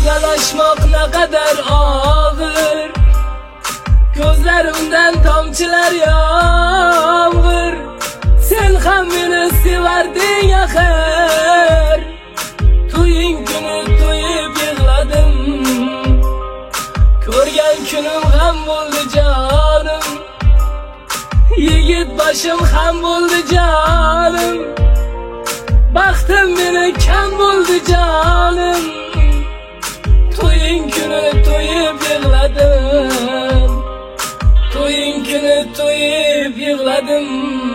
Vidalaşmak ne kadar ağır, gözlerimden tomchilar yağmur. Sen ham meni sevarding axir, to'ying kuni to'yib yig'ladim. Ko'rgan kunim ham bo'ldi jonim, yigit boshim ham bo'ldi jonim. Baxtim meni kam bo'ldi jonim, to'ying kuni to'yib yig'ladim. To'ying kuni to'yib yig'ladim.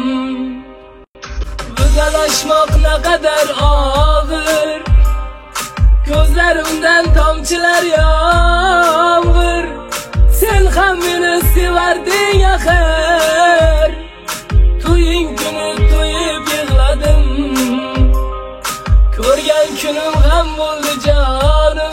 Vidalaşmak ne kadar ağır, gözlerimden tomchilar yağmur. Sen ham meni sevarding axir, to'ying kuni to'yib yig'ladim. Ko'rgan kunim ham bo'ldi jonim,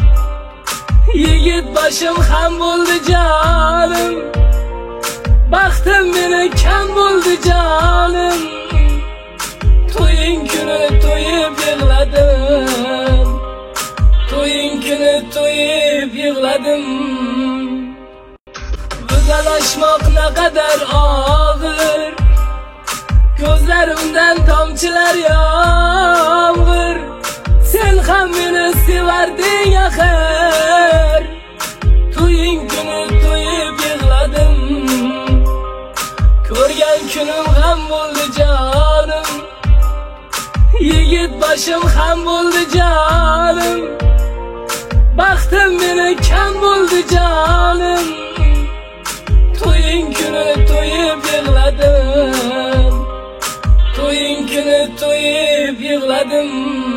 yigit boshim ham bo'ldi jonim. Baxtim meni kam bo'ldi jonim, to'ying kuni to'yib yig'ladim. To'ying kuni to'yib yig'ladim. Vidalaşmak ne kadar ağır, gözlerimden tomchilar yağmur. Sen ham meni sevarding axir, to'ying kuni to'yib yig'ladim. Ko'rgan kunim ham bo'ldi jonim, yigit boshim ham bo'ldi jonim. Baxtim meni kam bo'ldi jonim, to'ying kuni to'yib yig'ladim. To'ying kuni to'yib yig'ladim.